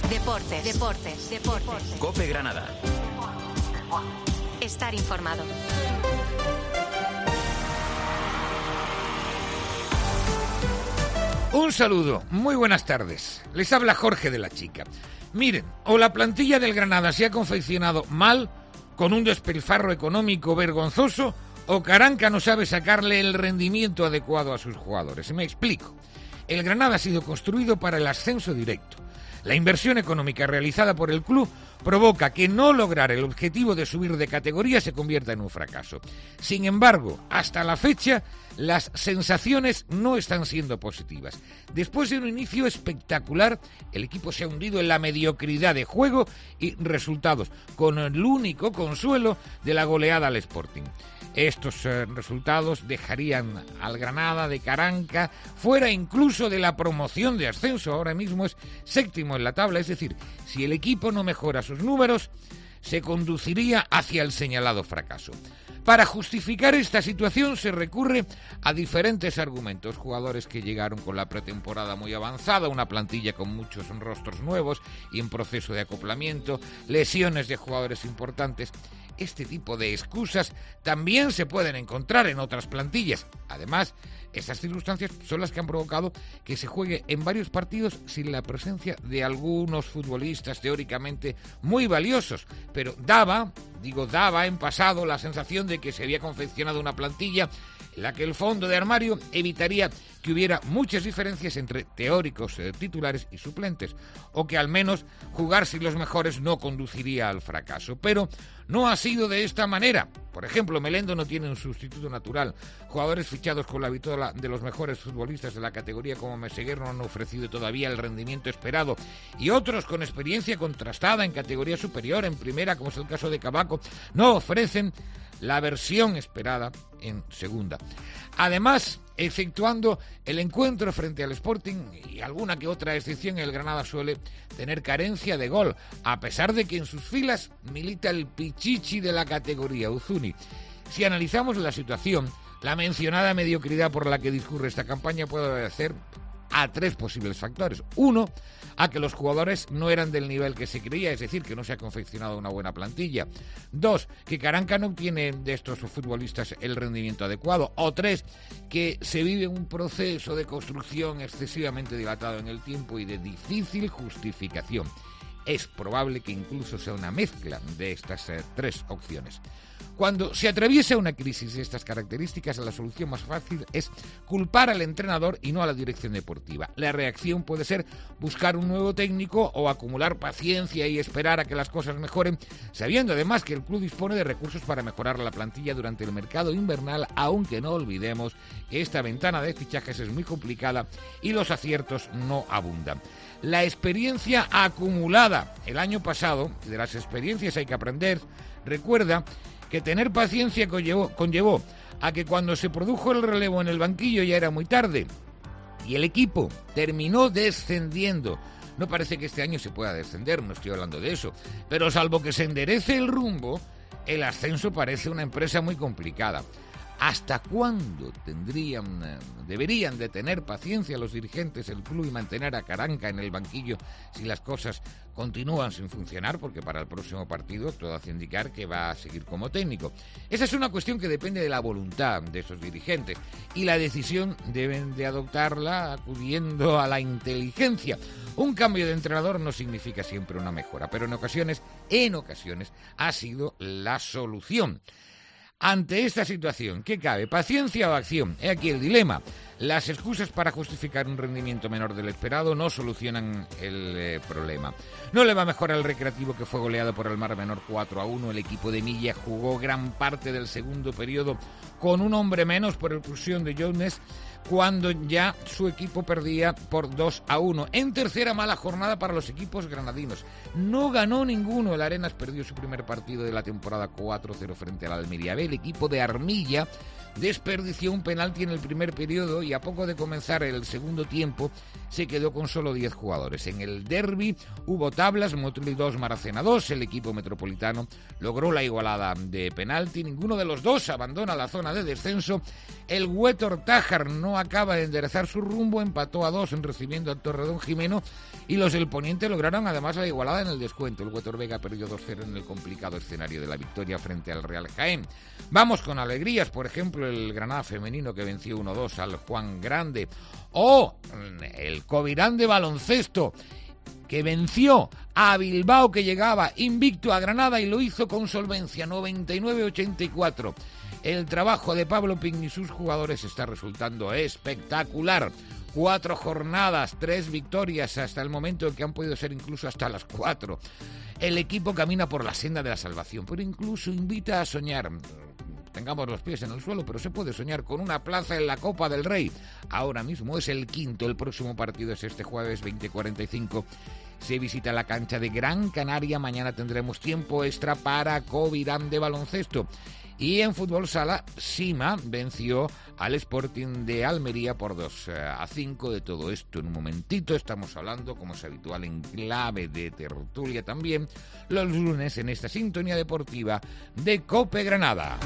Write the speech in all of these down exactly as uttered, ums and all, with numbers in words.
Deportes, deportes, deportes. COPE Granada. Estar informado. Un saludo, muy buenas tardes. Les habla Jorge de la Chica. Miren, o la plantilla del Granada se ha confeccionado mal, con un despilfarro económico vergonzoso, o Caranca no sabe sacarle el rendimiento adecuado a sus jugadores. Me explico. El Granada ha sido construido para el ascenso directo. La inversión económica realizada por el club provoca que no lograr el objetivo de subir de categoría se convierta en un fracaso. Sin embargo, hasta la fecha, las sensaciones no están siendo positivas. Después de un inicio espectacular, el equipo se ha hundido en la mediocridad de juego y resultados, con el único consuelo de la goleada al Sporting. Estos eh, resultados dejarían al Granada de Caranca fuera incluso de la promoción de ascenso. Ahora mismo es séptimo en la tabla, es decir, si el equipo no mejora sus números, se conduciría hacia el señalado fracaso. Para justificar esta situación se recurre a diferentes argumentos. Jugadores que llegaron con la pretemporada muy avanzada, una plantilla con muchos rostros nuevos y en proceso de acoplamiento, lesiones de jugadores importantes. Este tipo de excusas también se pueden encontrar en otras plantillas. Además, estas circunstancias son las que han provocado que se juegue en varios partidos sin la presencia de algunos futbolistas teóricamente muy valiosos. Pero daba, digo daba en pasado la sensación de que se había confeccionado una plantilla en la que el fondo de armario evitaría que hubiera muchas diferencias entre teóricos eh, titulares y suplentes, o que al menos jugar sin los mejores no conduciría al fracaso. Pero no ha sido de esta manera. Por ejemplo, Melendo no tiene un sustituto natural. Jugadores fichados con la vitola de los mejores futbolistas de la categoría como Meseguer no han ofrecido todavía el rendimiento esperado. Y otros con experiencia contrastada en categoría superior, en primera, como es el caso de Cabaco, no ofrecen la versión esperada en segunda. Además, exceptuando el encuentro frente al Sporting y alguna que otra excepción, el Granada suele tener carencia de gol, a pesar de que en sus filas milita el pichichi de la categoría, Uzuni. Si analizamos la situación, la mencionada mediocridad por la que discurre esta campaña puede obedecer a tres posibles factores. Uno, a que los jugadores no eran del nivel que se creía, es decir, que no se ha confeccionado una buena plantilla. Dos, que Caranca no obtiene de estos futbolistas el rendimiento adecuado. O tres, que se vive un proceso de construcción excesivamente dilatado en el tiempo y de difícil justificación. Es probable que incluso sea una mezcla de estas eh, tres opciones. Cuando se atraviesa una crisis de estas características, la solución más fácil es culpar al entrenador y no a la dirección deportiva. La reacción puede ser buscar un nuevo técnico o acumular paciencia y esperar a que las cosas mejoren, sabiendo además que el club dispone de recursos para mejorar la plantilla durante el mercado invernal, aunque no olvidemos que esta ventana de fichajes es muy complicada y los aciertos no abundan. La experiencia acumulada el año pasado, de las experiencias hay que aprender, recuerda que tener paciencia conllevó, conllevó a que cuando se produjo el relevo en el banquillo ya era muy tarde y el equipo terminó descendiendo. No parece que este año se pueda descender, no estoy hablando de eso, pero salvo que se enderece el rumbo, el ascenso parece una empresa muy complicada. ¿Hasta cuándo tendrían, deberían de tener paciencia los dirigentes del club y mantener a Caranca en el banquillo si las cosas continúan sin funcionar? Porque para el próximo partido todo hace indicar que va a seguir como técnico. Esa es una cuestión que depende de la voluntad de esos dirigentes y la decisión deben de adoptarla acudiendo a la inteligencia. Un cambio de entrenador no significa siempre una mejora, pero en ocasiones, en ocasiones, ha sido la solución. Ante esta situación, ¿qué cabe? ¿Paciencia o acción? He aquí el dilema. Las excusas para justificar un rendimiento menor del esperado no solucionan el eh, problema. No le va mejor al Recreativo, que fue goleado por el Mar Menor cuatro a uno. El equipo de Milla jugó gran parte del segundo periodo con un hombre menos por expulsión de Jones, cuando ya su equipo perdía por dos a uno. En tercera mala jornada para los equipos granadinos. No ganó ninguno. El Arenas perdió su primer partido de la temporada cuatro cero frente al Almería B. El equipo de Armilla desperdició un penalti en el primer periodo y a poco de comenzar el segundo tiempo se quedó con solo diez jugadores. En el derbi hubo tablas, Motril dos, Maracena dos, el equipo metropolitano logró la igualada de penalti, ninguno de los dos abandona la zona de descenso, el Huétor Tájar no acaba de enderezar su rumbo, empató a dos recibiendo al Torredón Jimeno y los del Poniente lograron además la igualada en el descuento. El Huétor Vega perdió dos cero en el complicado escenario de la victoria frente al Real Jaén. Vamos con alegrías, por ejemplo, el Granada femenino que venció uno dos al Juan Grande, o el Covirán de baloncesto que venció a Bilbao, que llegaba invicto a Granada y lo hizo con solvencia, noventa y nueve a ochenta y cuatro. El trabajo de Pablo Pigni y sus jugadores está resultando espectacular. Cuatro jornadas, tres victorias hasta el momento en que han podido ser incluso hasta las cuatro. El equipo camina por la senda de la salvación, pero incluso invita a soñar. Tengamos los pies en el suelo, pero se puede soñar con una plaza en la Copa del Rey. Ahora mismo es el quinto, el próximo partido es este jueves veinte cuarenta y cinco. Se visita la cancha de Gran Canaria, mañana tendremos tiempo extra para Covirán de baloncesto. Y en fútbol sala, Sima venció al Sporting de Almería por dos a cinco. De todo esto en un momentito estamos hablando, como es habitual, en clave de tertulia también, los lunes en esta sintonía deportiva de COPE Granada.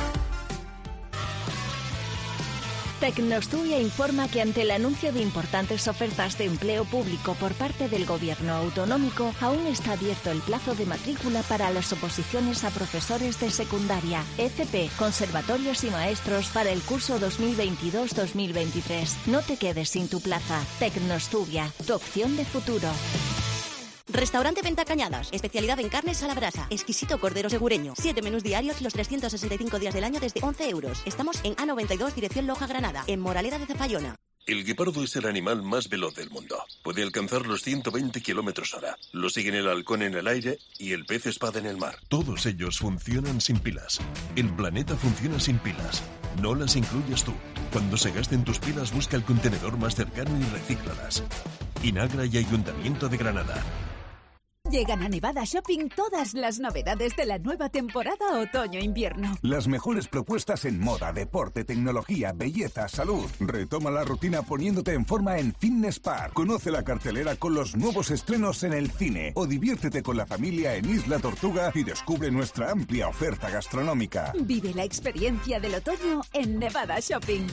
Tecnostudia informa que ante el anuncio de importantes ofertas de empleo público por parte del Gobierno autonómico, aún está abierto el plazo de matrícula para las oposiciones a profesores de secundaria, F P, conservatorios y maestros para el curso dos mil veintidós dos mil veintitrés. No te quedes sin tu plaza. Tecnostudia, tu opción de futuro. Restaurante Venta Cañadas, especialidad en carnes a la brasa, exquisito cordero segureño, siete menús diarios los trescientos sesenta y cinco días del año desde once euros. Estamos en A noventa y dos, dirección Loja, Granada, en Moraleda de Cefayona. El guepardo es el animal más veloz del mundo. Puede alcanzar los ciento veinte kilómetros hora. Lo siguen el halcón en el aire y el pez espada en el mar. Todos ellos funcionan sin pilas. El planeta funciona sin pilas. No las incluyas tú. Cuando se gasten tus pilas, busca el contenedor más cercano y recíclalas. Inagra y Ayuntamiento de Granada. Llegan a Nevada Shopping todas las novedades de la nueva temporada otoño-invierno. Las mejores propuestas en moda, deporte, tecnología, belleza, salud. Retoma la rutina poniéndote en forma en Fitness Park. Conoce la cartelera con los nuevos estrenos en el cine. O diviértete con la familia en Isla Tortuga y descubre nuestra amplia oferta gastronómica. Vive la experiencia del otoño en Nevada Shopping.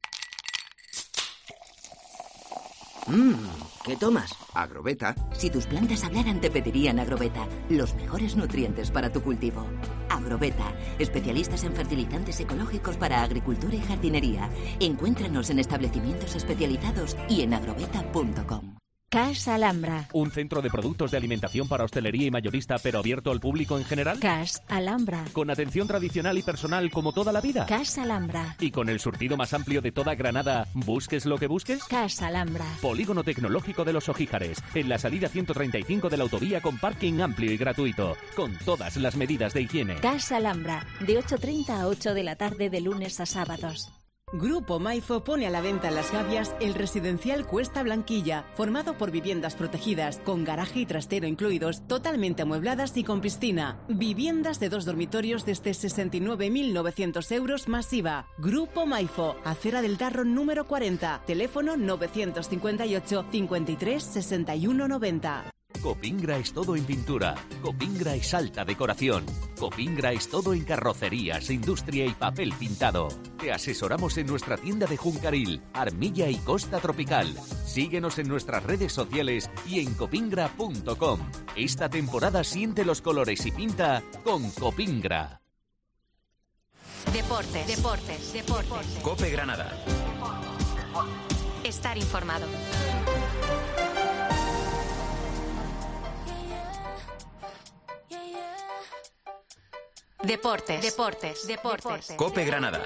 Mmm, ¿qué tomas? Agrobeta. Si tus plantas hablaran te pedirían Agrobeta, los mejores nutrientes para tu cultivo. Agrobeta, especialistas en fertilizantes ecológicos para agricultura y jardinería. Encuéntranos en establecimientos especializados y en agrobeta punto com. Cash Alhambra. ¿Un centro de productos de alimentación para hostelería y mayorista, pero abierto al público en general? Cash Alhambra. ¿Con atención tradicional y personal como toda la vida? Cash Alhambra. ¿Y con el surtido más amplio de toda Granada, busques lo que busques? Cash Alhambra. Polígono Tecnológico de los Ojíjares, en la salida ciento treinta y cinco de la autovía, con parking amplio y gratuito, con todas las medidas de higiene. Cash Alhambra, de ocho treinta a ocho de la tarde de lunes a sábados. Grupo Maifo pone a la venta en Las Gavias el residencial Cuesta Blanquilla, formado por viviendas protegidas, con garaje y trastero incluidos, totalmente amuebladas y con piscina. Viviendas de dos dormitorios desde sesenta y nueve mil novecientos euros más I V A. Grupo Maifo, Acera del Darro número cuarenta, teléfono novecientos cincuenta y ocho, cincuenta y tres, sesenta y uno, noventa. Copingra es todo en pintura. Copingra es alta decoración. Copingra es todo en carrocerías, industria y papel pintado. Te asesoramos en nuestra tienda de Juncaril, Armilla y Costa Tropical. Síguenos en nuestras redes sociales y en copingra punto com. Esta temporada siente los colores y pinta con Copingra. Deportes, deportes, deportes. Cope Granada. Estar informado. Deportes, deportes, deportes. Cope Granada.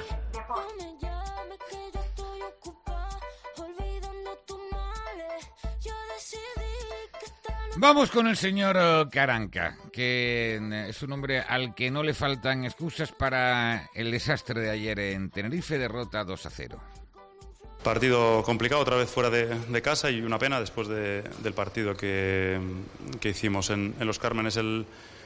Vamos con el señor Caranca, que es un hombre al que no le faltan excusas para el desastre de ayer en Tenerife, derrota dos a cero. Partido complicado, otra vez fuera de, de casa, y una pena después de, del partido que, que hicimos en, en Los Cármenes el,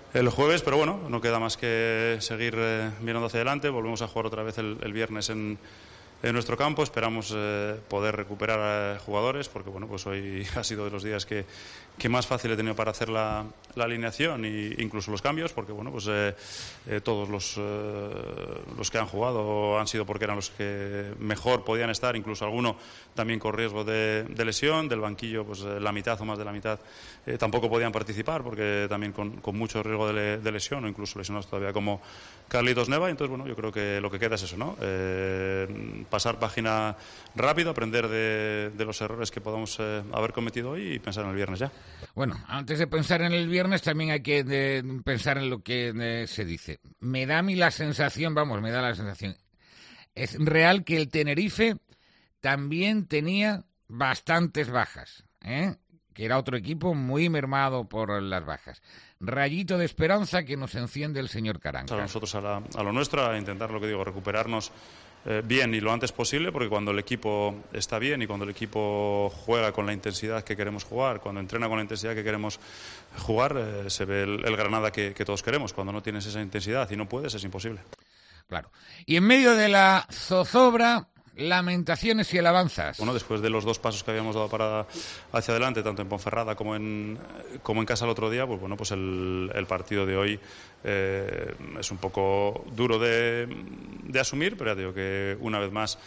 el jueves, pero bueno, no queda más que seguir eh, mirando hacia adelante. Volvemos a jugar otra vez el, el viernes en, en nuestro campo. Esperamos eh, poder recuperar a jugadores, porque bueno, pues hoy ha sido de los días que, que más fácil he tenido para hacer la, la alineación e incluso los cambios, porque bueno, pues eh, eh, todos los, eh, los que han jugado han sido porque eran los que mejor podían estar, incluso alguno también con riesgo de, de lesión. Del banquillo, pues eh, la mitad o más de la mitad eh, tampoco podían participar, porque también con, con mucho riesgo de, de lesión, o incluso lesionados todavía, como Carlitos Neva. Entonces bueno, yo creo que lo que queda es eso, ¿no? Eh, pasar página rápido, aprender de, de los errores que podamos eh, haber cometido hoy y pensar en el viernes ya. Bueno, antes de pensar en el viernes también hay que de, pensar en lo que de, se dice. Me da a mí la sensación, vamos, me da la sensación, es real que el Tenerife también tenía bastantes bajas, ¿eh? Que era otro equipo muy mermado por las bajas. Rayito de esperanza que nos enciende el señor Caranca. A nosotros a, la, a lo nuestro, a intentar, lo que digo, recuperarnos eh, bien y lo antes posible, porque cuando el equipo está bien y cuando el equipo juega con la intensidad que queremos jugar, cuando entrena con la intensidad que queremos jugar, eh, se ve el, el Granada que, que todos queremos. Cuando no tienes esa intensidad y no puedes, es imposible. Claro. Y en medio de la zozobra, lamentaciones y alabanzas. Bueno, después de los dos pasos que habíamos dado para hacia adelante, tanto en Ponferrada como en como en casa el otro día, pues bueno, pues el, el partido de hoy eh, es un poco duro de, de asumir, pero ya digo que una vez más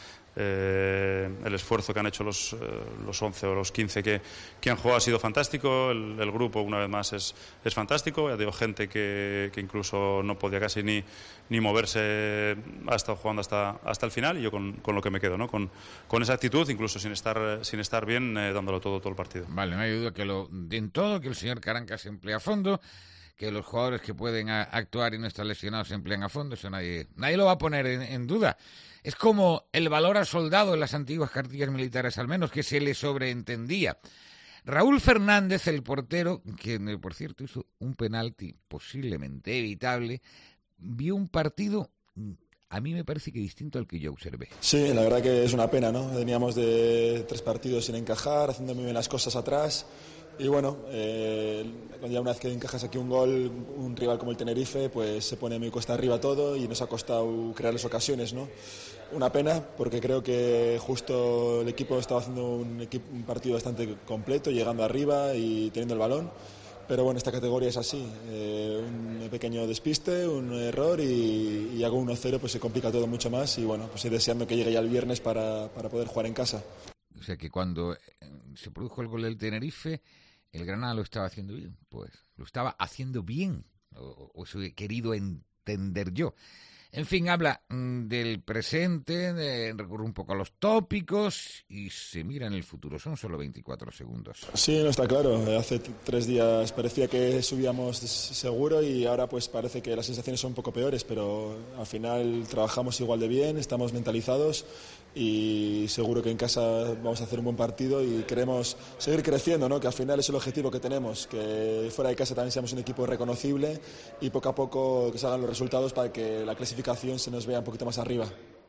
Eh, el esfuerzo que han hecho los, eh, los once o los quince que, que han jugado ha sido fantástico. El, el grupo, una vez más, es, es fantástico. Ya digo, gente que, que incluso no podía casi ni, ni moverse, ha estado jugando hasta, hasta el final, y yo con, con lo que me quedo, ¿no? Con, con esa actitud, incluso sin estar, sin estar bien, eh, dándolo todo, todo el partido. Vale, no hay duda que lo den todo, que el señor Caranca se emplea a fondo, que los jugadores que pueden a, actuar y no estar lesionados se emplean a fondo. Eso nadie, nadie lo va a poner en, en duda. Es como el valor al soldado en las antiguas cartillas militares, al menos, que se le sobreentendía. Raúl Fernández, el portero, que por cierto hizo un penalti posiblemente evitable, vio un partido, a mí me parece que distinto al que yo observé. Sí, la verdad que es una pena, ¿no? Veníamos de tres partidos sin encajar, haciendo muy bien las cosas atrás. Y bueno, eh, ya una vez que encajas aquí un gol, un rival como el Tenerife, pues se pone muy cuesta arriba todo y nos ha costado crear las ocasiones, ¿no? Una pena, porque creo que justo el equipo estaba haciendo un, equipo, un partido bastante completo, llegando arriba y teniendo el balón. Pero bueno, esta categoría es así, eh, un pequeño despiste, un error y, y hago uno cero, pues se complica todo mucho más. Y bueno, pues estoy deseando que llegue ya el viernes para, para poder jugar en casa. O sea que cuando se produjo el gol del Tenerife, el Granada lo estaba haciendo bien, pues lo estaba haciendo bien, o, o eso he querido entender yo. En fin, habla mm, del presente, de, recurre un poco a los tópicos y se mira en el futuro. Son solo veinticuatro segundos. Sí, no está claro. Hace t- tres días parecía que subíamos seguro y ahora pues parece que las sensaciones son un poco peores, pero al final trabajamos igual de bien, estamos mentalizados y seguro que en casa vamos a hacer un buen partido y queremos seguir creciendo, ¿no? Que al final es el objetivo que tenemos, que fuera de casa también seamos un equipo reconocible y poco a poco que salgan los resultados para que la clasificación se nos vea un poquito más arriba.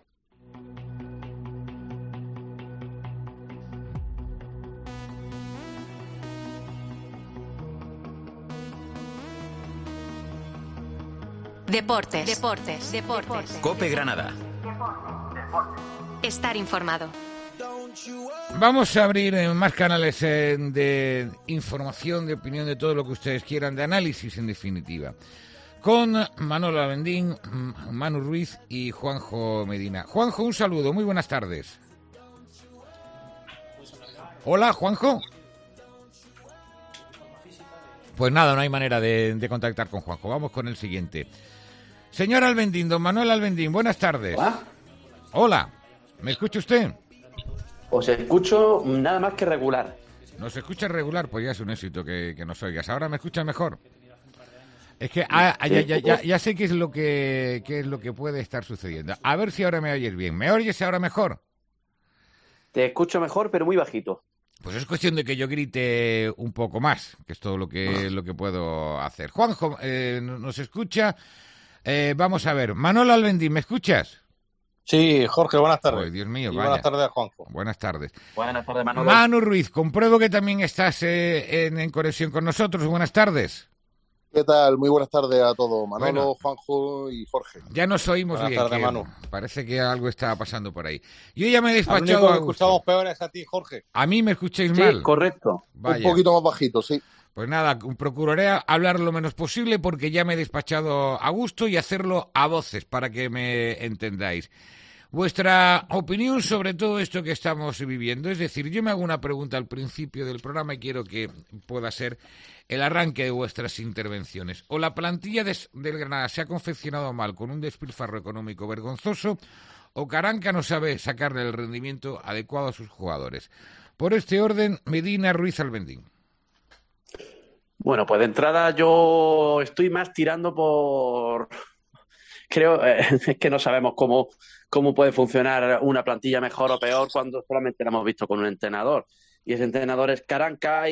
Deportes, deportes, deportes. COPE Granada. Estar informado. Vamos a abrir eh, más canales eh, de información, de opinión, de todo lo que ustedes quieran, de análisis en definitiva, con Manolo Alvendín, Manu Ruiz y Juanjo Medina. Juanjo, un saludo, muy buenas tardes. Hola, Juanjo. Pues nada, no hay manera de, de contactar con Juanjo. Vamos con el siguiente. Señor Alvendín, don Manuel Alvendín, buenas tardes. Hola. Hola, ¿me escucha usted? Os escucho nada más que regular. ¿Nos escucha regular? Pues ya es un éxito que, que nos oigas. ¿Ahora me escucha mejor? Es que ah, ya, ya, ya, ya sé qué es lo que qué es lo que puede estar sucediendo. A ver si ahora me oyes bien. ¿Me oyes ahora mejor? Te escucho mejor, pero muy bajito. Pues es cuestión de que yo grite un poco más, que es todo lo que, lo que puedo hacer. Juanjo, eh, ¿nos escucha? Eh, vamos a ver. Manolo Alvendín, ¿me escuchas? Sí, Jorge, buenas tardes. Oh, Dios mío, y vaya. Buenas tardes, Juanjo. Buenas tardes. Buenas tardes, Manolo. Manu Ruiz, compruebo que también estás eh, en, en conexión con nosotros. Buenas tardes. ¿Qué tal? Muy buenas tardes a todos, Manolo, Bueno. Juanjo y Jorge. Ya nos oímos Buenas bien. tardes, que Manu. Parece que algo está pasando por ahí. Yo ya me he Al único despachado que a gusto. escuchamos peor es a ti, Jorge. ¿A mí me escucháis Sí, mal? correcto. Vaya. Un poquito más bajito, sí. Pues nada, procuraré hablar lo menos posible porque ya me he despachado a gusto y hacerlo a voces para que me entendáis. Vuestra opinión sobre todo esto que estamos viviendo. Es decir, yo me hago una pregunta al principio del programa y quiero que pueda ser el arranque de vuestras intervenciones. O la plantilla de, del Granada se ha confeccionado mal con un despilfarro económico vergonzoso, o Caranca no sabe sacarle el rendimiento adecuado a sus jugadores. Por este orden, Medina, Ruiz, Albendín. Bueno, pues de entrada yo estoy más tirando por... Creo eh, es que no sabemos cómo, cómo puede funcionar una plantilla mejor o peor cuando solamente la hemos visto con un entrenador. Y ese entrenador es Caranca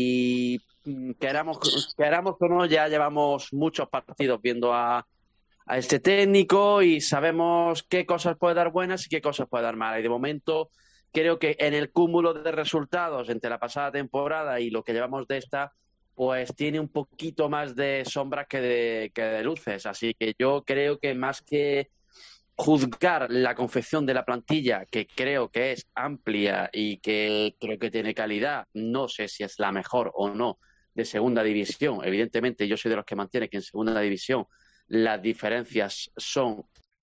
y queramos, queramos o no, ya llevamos muchos partidos viendo a, a este técnico y sabemos qué cosas puede dar buenas y qué cosas puede dar malas. Y de momento creo que en el cúmulo de resultados entre la pasada temporada y lo que llevamos de esta, pues tiene un poquito más de sombras que de, que de luces. Así que yo creo que más que juzgar la confección de la plantilla, que creo que es amplia y que creo que tiene calidad, no sé si es la mejor o no de segunda división. Evidentemente yo soy de los que mantiene que en segunda división las diferencias son,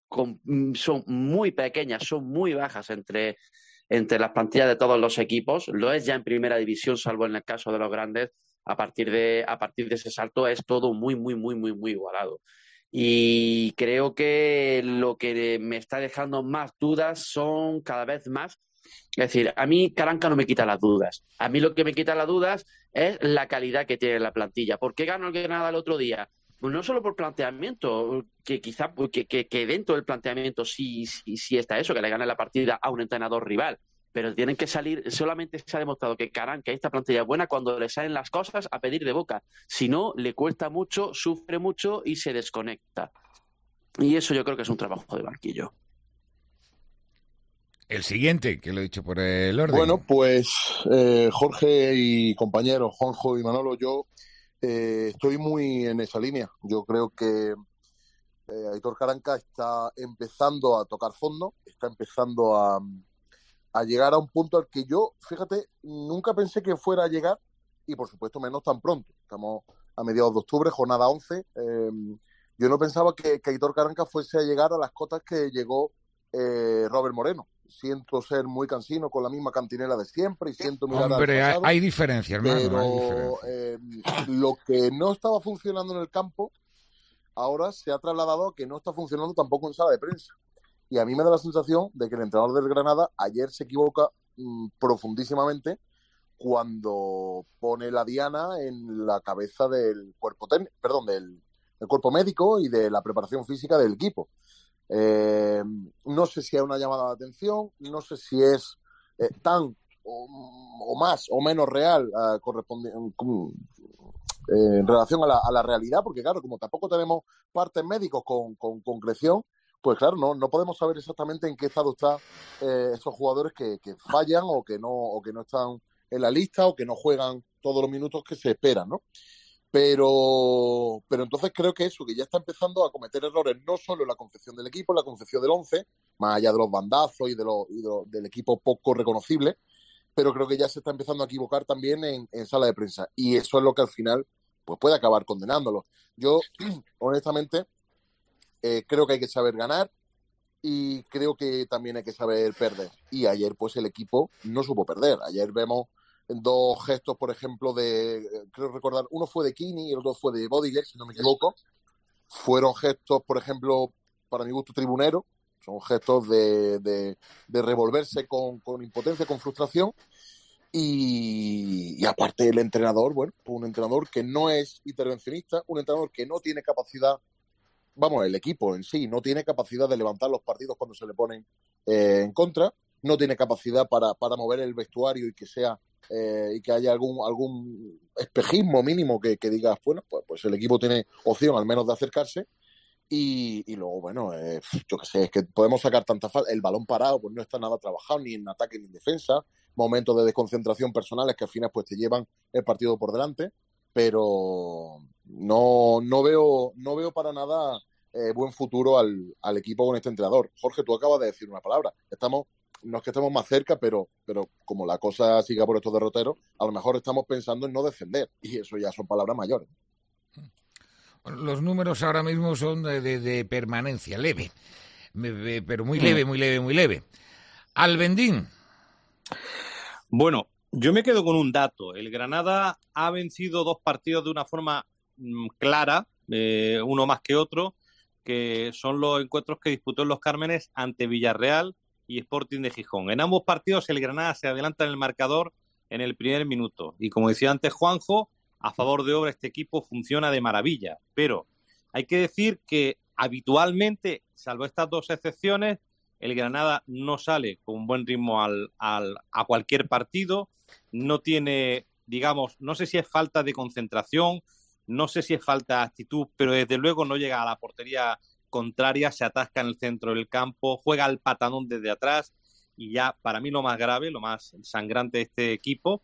son muy pequeñas, son muy bajas entre, entre las plantillas de todos los equipos. Lo es ya en primera división, salvo en el caso de los grandes. A partir de, a partir de ese salto es todo muy, muy, muy, muy, muy igualado. Y creo que lo que me está dejando más dudas son cada vez más. Es decir, a mí Caranca no me quita las dudas. A mí lo que me quita las dudas es la calidad que tiene la plantilla. ¿Por qué ganó el Granada el otro día? Pues no solo por planteamiento, que quizá que, que, que dentro del planteamiento sí, sí, sí está eso, que le gane la partida a un entrenador rival. Pero tienen que salir, solamente se ha demostrado que Caranca, esta plantilla es buena cuando le salen las cosas a pedir de boca. Si no, le cuesta mucho, sufre mucho y se desconecta. Y eso yo creo que es un trabajo de banquillo. El siguiente, que lo he dicho por el orden. Bueno, pues eh, Jorge y compañeros, Juanjo y Manolo, yo eh, estoy muy en esa línea. Yo creo que eh, Aitor Caranca está empezando a tocar fondo, está empezando a... a llegar a un punto al que yo, fíjate, nunca pensé que fuera a llegar y por supuesto menos tan pronto. Estamos a mediados de octubre, jornada once. Eh, yo no pensaba que, que Aitor Caranca fuese a llegar a las cotas que llegó eh, Robert Moreno. Siento ser muy cansino con la misma cantinela de siempre y siento mirar Hombre, al pasado, hay, hay diferencias, hermano, pero hay diferencias. eh, lo que no estaba funcionando en el campo ahora se ha trasladado a que no está funcionando tampoco en sala de prensa. Y a mí me da la sensación de que el entrenador del Granada ayer se equivoca mmm, profundísimamente cuando pone la diana en la cabeza del cuerpo técnico, perdón, del, del cuerpo médico y de la preparación física del equipo. Eh, no sé si hay una llamada de atención, no sé si es eh, tan o, o más o menos real uh, corresponde, um, eh, en relación a la, a la realidad, porque claro, como tampoco tenemos partes médicos con, con concreción, pues claro, no, no podemos saber exactamente en qué estado están eh, esos jugadores que, que fallan o que no o que no están en la lista o que no juegan todos los minutos que se esperan, ¿no? Pero, pero entonces creo que eso, que ya está empezando a cometer errores no solo en la confección del equipo, en la confección del once, más allá de los bandazos y, de los, y de los, del equipo poco reconocible, pero creo que ya se está empezando a equivocar también en, en sala de prensa. Y eso es lo que al final pues puede acabar condenándolo. Yo, honestamente, eh, creo que hay que saber ganar y creo que también hay que saber perder. Y ayer pues el equipo no supo perder. Ayer vemos dos gestos, por ejemplo, de, creo recordar, uno fue de Kini y el otro fue de Bodiger, si no me equivoco. Fueron gestos, por ejemplo, para mi gusto, tribunero. Son gestos de, de, de revolverse con, con impotencia, con frustración. Y, y aparte el entrenador, bueno, un entrenador que no es intervencionista, un entrenador que no tiene capacidad, vamos, el equipo en sí, no tiene capacidad de levantar los partidos cuando se le ponen eh, en contra, no tiene capacidad para, para mover el vestuario y que sea Eh, y que haya algún algún espejismo mínimo que, que digas, bueno, pues, pues el equipo tiene opción al menos de acercarse y, y luego, bueno, eh, yo qué sé, es que podemos sacar tanta falta, el balón parado pues no está nada trabajado ni en ataque ni en defensa, momentos de desconcentración personales que al final pues te llevan el partido por delante pero no, no veo, no veo para nada eh, buen futuro al, al equipo con este entrenador. Jorge, tú acabas de decir una palabra. Estamos, no es que estemos más cerca, pero, pero como la cosa siga por estos derroteros, a lo mejor estamos pensando en no descender, y eso ya son palabras mayores. Los números ahora mismo son de, de, de permanencia, leve, pero muy leve, muy leve, muy leve. Albendín. Bueno, yo me quedo con un dato. El Granada ha vencido dos partidos de una forma mmm, clara, eh, uno más que otro, que son los encuentros que disputó en Los Cármenes ante Villarreal y Sporting de Gijón. En ambos partidos el Granada se adelanta en el marcador en el primer minuto. Y como decía antes Juanjo, a favor de obra este equipo funciona de maravilla. Pero hay que decir que habitualmente, salvo estas dos excepciones, el Granada no sale con un buen ritmo al, al, a cualquier partido, no tiene, digamos, no sé si es falta de concentración, no sé si es falta de actitud, pero desde luego no llega a la portería contraria, se atasca en el centro del campo, juega al patadón desde atrás, y ya para mí lo más grave, lo más sangrante de este equipo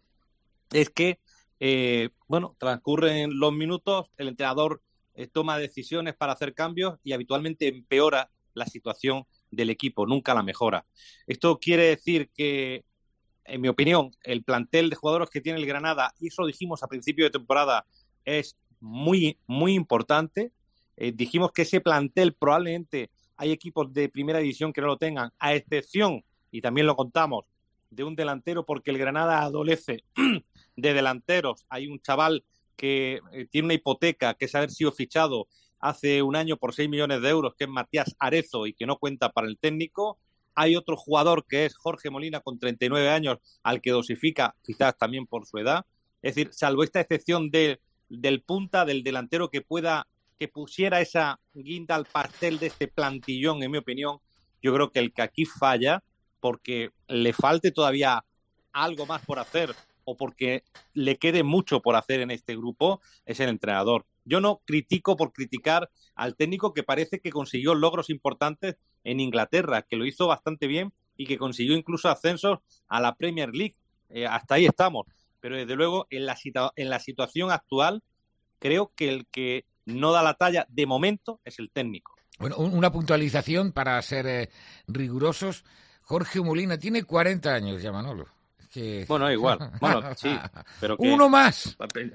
es que, eh, bueno, transcurren los minutos, el entrenador eh, toma decisiones para hacer cambios y habitualmente empeora la situación del equipo, nunca la mejora. Esto quiere decir que, en mi opinión, el plantel de jugadores que tiene el Granada, y eso lo dijimos a principio de temporada, es muy, muy importante. Eh, dijimos que ese plantel probablemente hay equipos de primera división que no lo tengan, a excepción, y también lo contamos, de un delantero, porque el Granada adolece de delanteros. Hay un chaval que eh, tiene una hipoteca, que es haber sido fichado hace un año por seis millones de euros, que es Matías Arezo, y que no cuenta para el técnico. Hay otro jugador que es Jorge Molina, con treinta y nueve años, al que dosifica, quizás también por su edad. Es decir, salvo esta excepción de, del punta, del delantero que pueda, que pusiera esa guinda al pastel de este plantillón, en mi opinión, yo creo que el que aquí falla, porque le falte todavía algo más por hacer o porque le quede mucho por hacer en este grupo, es el entrenador. Yo no critico por criticar al técnico, que parece que consiguió logros importantes en Inglaterra, que lo hizo bastante bien y que consiguió incluso ascensos a la Premier League. Eh, hasta ahí estamos. Pero desde luego, en la, situa- en la situación actual, creo que el que no da la talla de momento es el técnico. Bueno, una puntualización para ser eh, rigurosos. Jorge Molina tiene cuarenta años ya, Manolo. Es que... Bueno, igual. Bueno, sí, pero que... Uno más.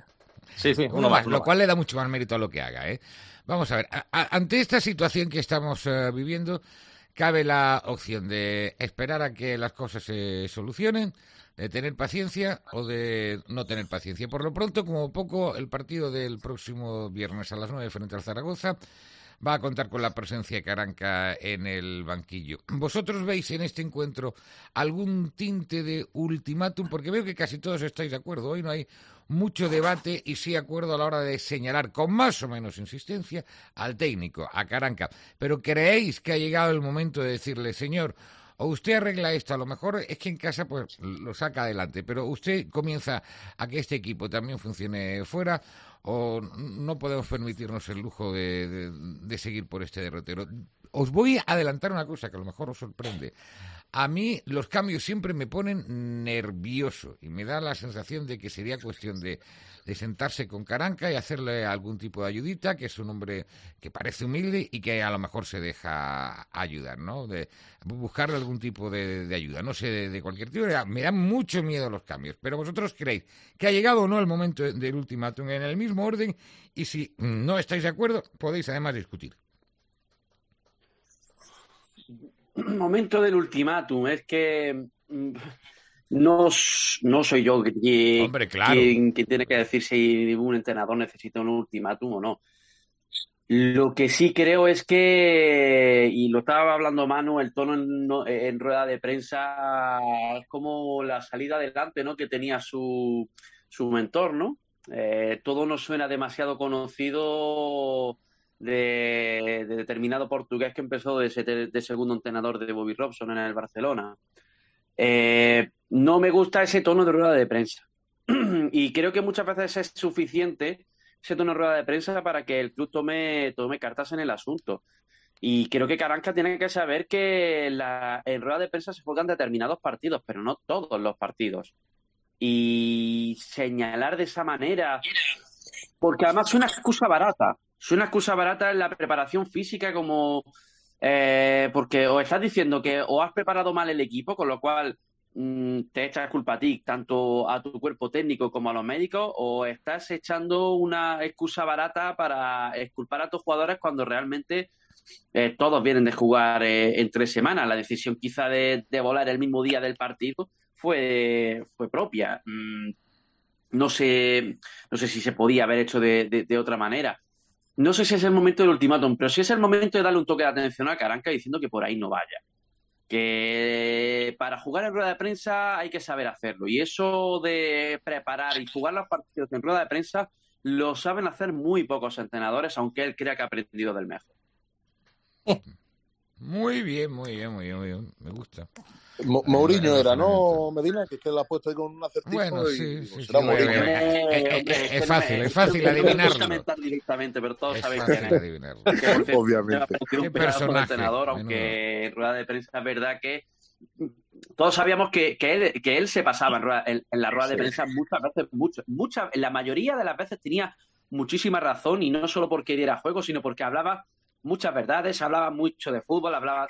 Sí, sí, uno, uno más, más, uno lo más. cual le da mucho más mérito a lo que haga, ¿eh? Vamos a ver, a, a, ante esta situación que estamos uh, viviendo, cabe la opción de esperar a que las cosas se solucionen, de tener paciencia o de no tener paciencia. Por lo pronto, como poco, el partido del próximo viernes a las nueve frente al Zaragoza va a contar con la presencia de Caranca en el banquillo. ¿Vosotros veis en este encuentro algún tinte de ultimátum? Porque veo que casi todos estáis de acuerdo. Hoy no hay mucho debate y sí acuerdo a la hora de señalar con más o menos insistencia al técnico, a Caranca. Pero ¿creéis que ha llegado el momento de decirle, señor, o usted arregla esto? A lo mejor es que en casa pues lo saca adelante, pero usted comienza a que este equipo también funcione fuera, o no podemos permitirnos el lujo de, de, de seguir por este derrotero. Os voy a adelantar una cosa que a lo mejor os sorprende. A mí los cambios siempre me ponen nervioso y me da la sensación de que sería cuestión de, de sentarse con Caranca y hacerle algún tipo de ayudita, que es un hombre que parece humilde y que a lo mejor se deja ayudar, ¿no? De buscarle algún tipo de, de ayuda, no sé, de, de cualquier tipo. Me dan mucho miedo los cambios, pero vosotros creéis que ha llegado o no el momento del ultimátum en el mismo orden, y si no estáis de acuerdo podéis además discutir. Momento del ultimátum, es que no, no soy yo quien, Hombre, claro. quien, quien tiene que decir si un entrenador necesita un ultimátum o no. Lo que sí creo es que, y lo estaba hablando Manu, el tono en, en rueda de prensa es como la salida adelante, ¿no?, que tenía su, su mentor, ¿no? Eh, todo nos suena demasiado conocido de, de determinado portugués que empezó de, de, de segundo entrenador de Bobby Robson en el Barcelona. Eh, no me gusta ese tono de rueda de prensa y creo que muchas veces es suficiente ese tono de rueda de prensa para que el club tome, tome cartas en el asunto. Y creo que Caranca tiene que saber que la, en rueda de prensa se juegan determinados partidos, pero no todos los partidos. Y señalar de esa manera porque además es una excusa barata. Es una excusa barata en la preparación física, como eh, porque o estás diciendo que o has preparado mal el equipo, con lo cual mmm, te echas culpa a ti, tanto a tu cuerpo técnico como a los médicos, o estás echando una excusa barata para exculpar a tus jugadores cuando realmente eh, todos vienen de jugar eh, en tres semanas. La decisión quizá de, de volar el mismo día del partido fue, fue propia. Mm, no sé, no sé si se podía haber hecho de, de, de otra manera. No sé si es el momento del ultimátum, pero sí es el momento de darle un toque de atención a Caranca diciendo que por ahí no vaya. Que para jugar en rueda de prensa hay que saber hacerlo. Y eso de preparar y jugar los partidos en rueda de prensa lo saben hacer muy pocos entrenadores, aunque él crea que ha aprendido del mejor. Muy bien, muy bien, muy bien, muy bien. Me gusta. Mo- Mourinho era, ¿no, Medina? Que es que la ha puesto ahí con un acertijo. Bueno, y, sí, digo, sí, será sí, Mourinho. bueno, bueno. Eh, Eh, eh, hombre, es que fácil, me- es fácil no me gusta adivinarlo. comentar directamente, pero todos Es sabéis fácil quién es. adivinarlo. Que, por cierto, Obviamente. me ha parecido Qué un pedazo de personaje, entrenador, aunque en rueda de prensa es verdad que todos sabíamos que, que, él, que él se pasaba en, rueda- en- en la rueda de Sí. prensa muchas veces, mucho, muchas, la mayoría de las veces tenía muchísima razón, y no solo porque diera juego, sino porque hablaba muchas verdades, hablaba mucho de fútbol, hablaba,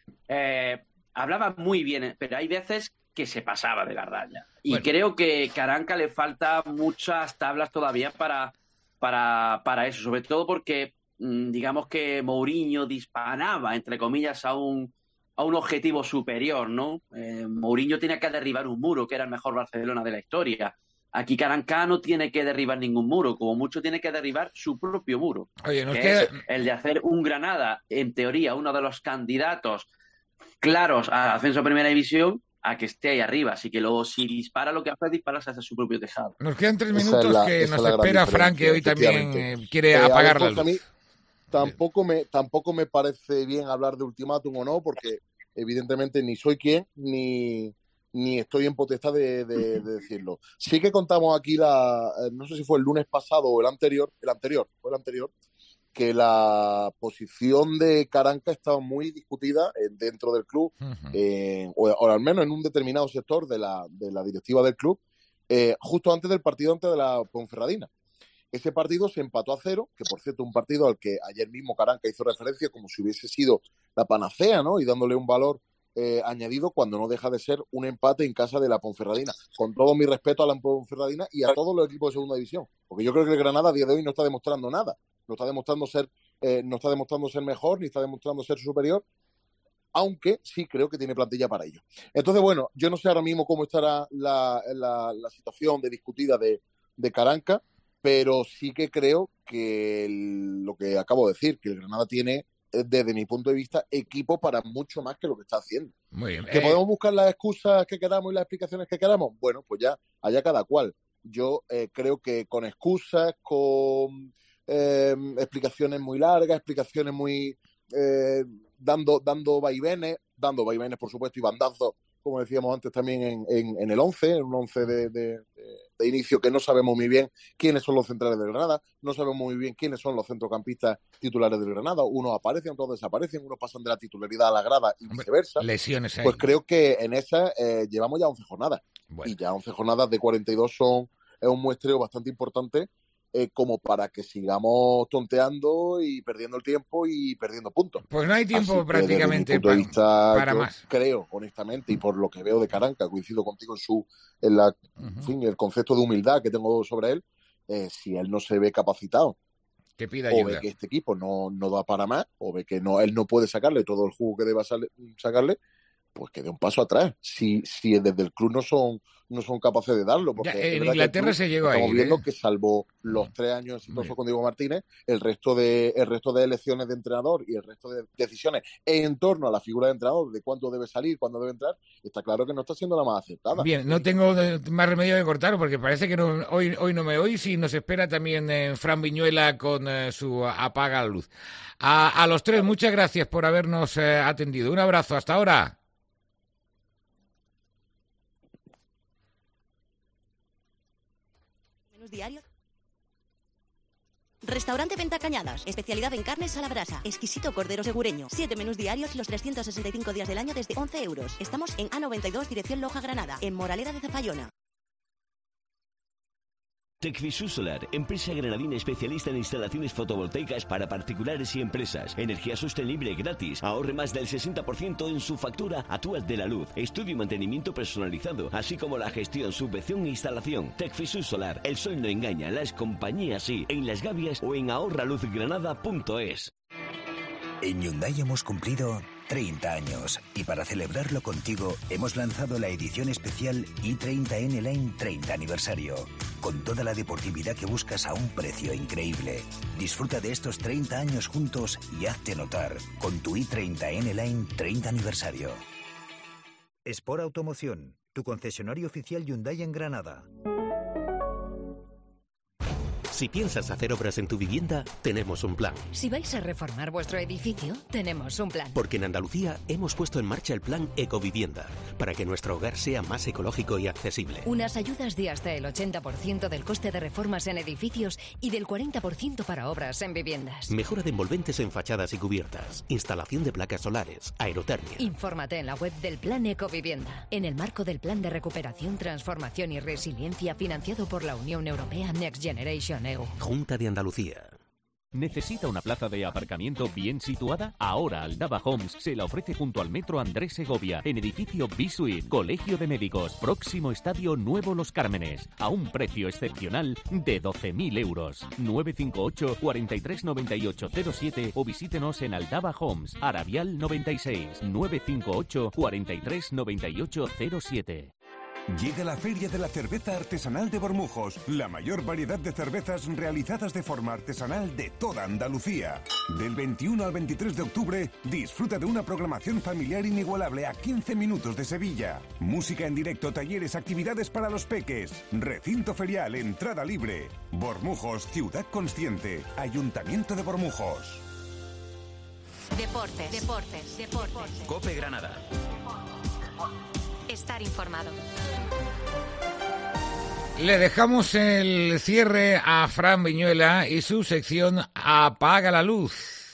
eh, hablaba muy bien, pero hay veces que se pasaba de la raya. Y Bueno. creo que Caranca le falta muchas tablas todavía para, para, para eso, sobre todo porque mm, digamos que Mourinho disparaba, entre comillas, a un, a un objetivo superior, ¿no? Eh, Mourinho tenía que derribar un muro, que era el mejor Barcelona de la historia. Aquí Caranca no tiene que derribar ningún muro, como mucho tiene que derribar su propio muro, Oye, nos que queda... es el de hacer un Granada, en teoría, uno de los candidatos claros a ascenso a Primera División, a que esté ahí arriba. Así que luego, si dispara, lo que hace es dispararse hacia su propio tejado. Nos quedan tres Esa es minutos la- que esa nos es la gran espera Frank, que hoy diferencia, también efectivamente. eh, quiere Eh, a ver, apagar la Jorge, a luz. mí tampoco me, tampoco me parece bien hablar de ultimátum o no, porque evidentemente ni soy quien, ni, ni estoy en potestad de, de- de decirlo. Sí que contamos aquí, la eh, no sé si fue el lunes pasado o el anterior, el anterior, fue el anterior, que la posición de Caranca estaba muy discutida eh, dentro del club, Ujú. eh, o, o al menos en un determinado sector de la, de la directiva del club, eh, justo antes del partido antes de la Ponferradina. Ese partido se empató a cero, que por cierto un partido al que ayer mismo Caranca hizo referencia como si hubiese sido la panacea, ¿no? Y dándole un valor eh, añadido, cuando no deja de ser un empate en casa de la Ponferradina. Con todo mi respeto a la Ponferradina y a todos los equipos de segunda división, porque yo creo que el Granada a día de hoy no está demostrando nada, no está demostrando ser, eh, no está demostrando ser mejor, ni está demostrando ser superior, aunque sí creo que tiene plantilla para ello. Entonces, bueno, yo no sé ahora mismo cómo estará la, la, la situación de discutida de, de Caranca, pero sí que creo que el- lo que acabo de decir, que el Granada tiene, eh, desde mi punto de vista, equipo para mucho más que lo que está haciendo. Muy bien. ¿Que Eh, podemos buscar las excusas que queramos y las explicaciones que queramos? Bueno, pues ya, allá cada cual. Yo eh, creo que con excusas, con eh, explicaciones muy largas, explicaciones muy... eh, dando, dando vaivenes, dando vaivenes, por supuesto, y bandazos, como decíamos antes también en, en, en el once, en un once de, de, de- de inicio que no sabemos muy bien quiénes son los centrales del Granada, no sabemos muy bien quiénes son los centrocampistas titulares del Granada, unos aparecen, otros desaparecen, unos pasan de la titularidad a la grada y viceversa. lesiones ahí. Pues creo que en esa eh, llevamos ya once jornadas. Bueno. Y ya once jornadas de cuarenta y dos son es un muestreo bastante importante eh, como para que sigamos tonteando y perdiendo el tiempo y perdiendo puntos. Pues no hay tiempo Así que, prácticamente desde mi punto de pa- vista, para yo más. creo, honestamente, y por lo que veo de Caranca, coincido contigo en su en la, en fin, el concepto de humildad que tengo sobre él, eh, si él no se ve capacitado Que pida o ayuda. ve que este equipo no, no da para más, o ve que no él no puede sacarle todo el jugo que deba sale- sacarle, pues que dé un paso atrás. Si, si desde el club no son no son capaces de darlo. Porque Ya, es en verdad que el Inglaterra club se llegó a estamos ir, viendo ¿eh? que salvo los tres años exitosos con Diego Martínez, el resto de el resto de elecciones de entrenador y el resto de decisiones en torno a la figura de entrenador, de cuánto debe salir, cuándo debe entrar, está claro que no está siendo la más aceptada. Bien, no tengo eh, más remedio que cortarlo porque parece que no- hoy, hoy no me oís y nos espera también eh, Fran Viñuela con eh, su apaga la luz. A, a los tres, muchas gracias por habernos eh, atendido. Un abrazo, hasta ahora. Menús diarios. Restaurante Venta Cañadas, especialidad en carnes a la brasa, exquisito cordero segureño, siete menús diarios los trescientos sesenta y cinco días del año desde once euros. Estamos en A noventa y dos, dirección Loja Granada, en Moraleda de Zafayona. Tecfisur Solar, empresa granadina especialista en instalaciones fotovoltaicas para particulares y empresas. Energía sostenible gratis. Ahorre más del sesenta por ciento en su factura actual de la luz. Estudio y mantenimiento personalizado, así como la gestión, subvención e instalación. Tecfisur Solar, el sol no engaña, las compañías sí. En Las Gavias o en ahorra luz granada punto es. En Hyundai hemos cumplido treinta años y para celebrarlo contigo hemos lanzado la edición especial i treinta N Line treinta aniversario, con toda la deportividad que buscas a un precio increíble. Disfruta de estos treinta años juntos y hazte notar con tu i treinta N Line treinta aniversario. Sport Automoción, tu concesionario oficial Hyundai en Granada. Si piensas hacer obras en tu vivienda, tenemos un plan. Si vais a reformar vuestro edificio, tenemos un plan. Porque en Andalucía hemos puesto en marcha el plan Ecovivienda, para que nuestro hogar sea más ecológico y accesible. Unas ayudas de hasta el ochenta por ciento del coste de reformas en edificios y del cuarenta por ciento para obras en viviendas. Mejora de envolventes en fachadas y cubiertas, instalación de placas solares, aerotermia. Infórmate en la web del plan Ecovivienda, en el marco del Plan de Recuperación, Transformación y Resiliencia financiado por la Unión Europea Next Generation. Junta de Andalucía. ¿Necesita una plaza de aparcamiento bien situada? Ahora Aldaba Homes se la ofrece junto al Metro Andrés Segovia, en edificio B-Suite, Colegio de Médicos, próximo Estadio Nuevo Los Cármenes, a un precio excepcional de doce mil euros. nueve cinco ocho, cuatro tres nueve ocho cero siete o visítenos en Aldaba Homes, Arabial noventa y seis, nueve cinco ocho, cuatro tres nueve ocho cero siete. Llega la Feria de la Cerveza Artesanal de Bormujos, la mayor variedad de cervezas realizadas de forma artesanal de toda Andalucía. Del veintiuno al veintitrés de octubre, disfruta de una programación familiar inigualable a quince minutos de Sevilla. Música en directo, talleres, actividades para los peques. Recinto ferial, entrada libre. Bormujos, ciudad consciente. Ayuntamiento de Bormujos. Deportes, deportes, deportes. COPE Granada. Estar informado. Le dejamos el cierre a Fran Viñuela y su sección Apaga la Luz.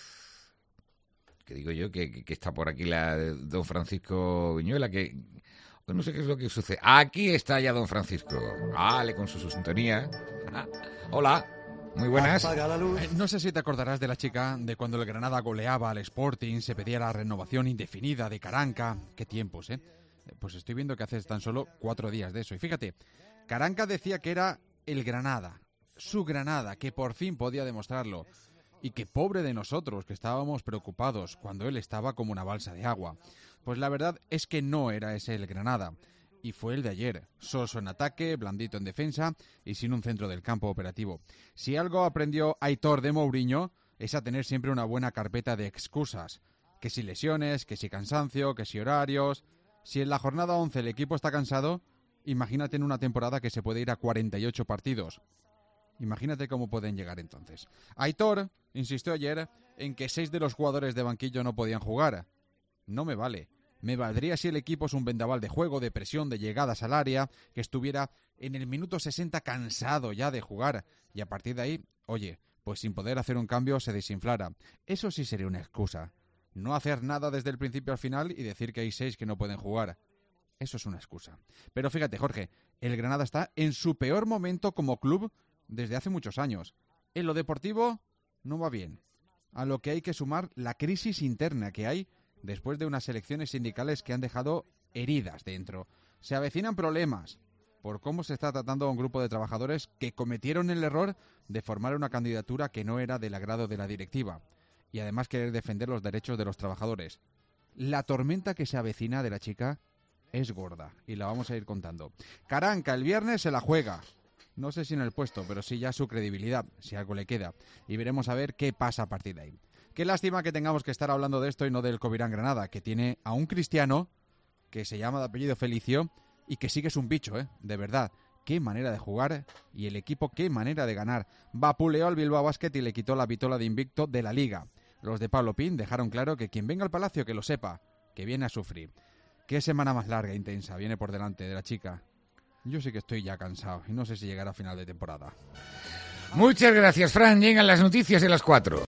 Que digo yo que, que, que está por aquí la don Francisco Viñuela, que pues no sé qué es lo que sucede. Aquí está ya don Francisco. Vale, con su, su sintonía. Ah, hola. Muy buenas. No sé si te acordarás de la chica de cuando el Granada goleaba al Sporting, se pedía la renovación indefinida de Caranca. Qué tiempos, ¿eh? Pues estoy viendo que hace tan solo cuatro días de eso. Y fíjate, Caranca decía que era el Granada, su Granada, que por fin podía demostrarlo. Y que pobre de nosotros, que estábamos preocupados cuando él estaba como una balsa de agua. Pues la verdad es que no era ese el Granada. Y fue el de ayer, soso en ataque, blandito en defensa y sin un centro del campo operativo. Si algo aprendió Aitor de Mourinho es a tener siempre una buena carpeta de excusas. Que si lesiones, que si cansancio, que si horarios. Si en la jornada once el equipo está cansado, imagínate en una temporada que se puede ir a cuarenta y ocho partidos. Imagínate cómo pueden llegar entonces. Aitor insistió ayer en que seis de los jugadores de banquillo no podían jugar. No me vale. Me valdría si el equipo es un vendaval de juego, de presión, de llegadas al área, que estuviera en el minuto sesenta cansado ya de jugar. Y a partir de ahí, oye, pues sin poder hacer un cambio se desinflara. Eso sí sería una excusa. No hacer nada desde el principio al final y decir que hay seis que no pueden jugar. Eso es una excusa. Pero fíjate, Jorge, el Granada está en su peor momento como club desde hace muchos años. En lo deportivo no va bien. A lo que hay que sumar la crisis interna que hay después de unas elecciones sindicales que han dejado heridas dentro. Se avecinan problemas por cómo se está tratando a un grupo de trabajadores que cometieron el error de formar una candidatura que no era del agrado de la directiva. Y además querer defender los derechos de los trabajadores. La tormenta que se avecina de la chica es gorda y la vamos a ir contando. Caranca el viernes se la juega. No sé si en el puesto, pero sí ya su credibilidad, si algo le queda. Y veremos a ver qué pasa a partir de ahí. Qué lástima que tengamos que estar hablando de esto y no del Covirán Granada, que tiene a un cristiano que se llama de apellido Felicio y que sí que es un bicho, ¿eh? De verdad. Qué manera de jugar y el equipo qué manera de ganar. Vapuleó al Bilbao Basket y le quitó la vitola de invicto de la Liga. Los de Pablo Pin dejaron claro que quien venga al Palacio que lo sepa, que viene a sufrir. Qué semana más larga e intensa viene por delante de la chica. Yo sí que estoy ya cansado y no sé si llegará a final de temporada. Muchas gracias, Fran. Llegan las noticias de las cuatro.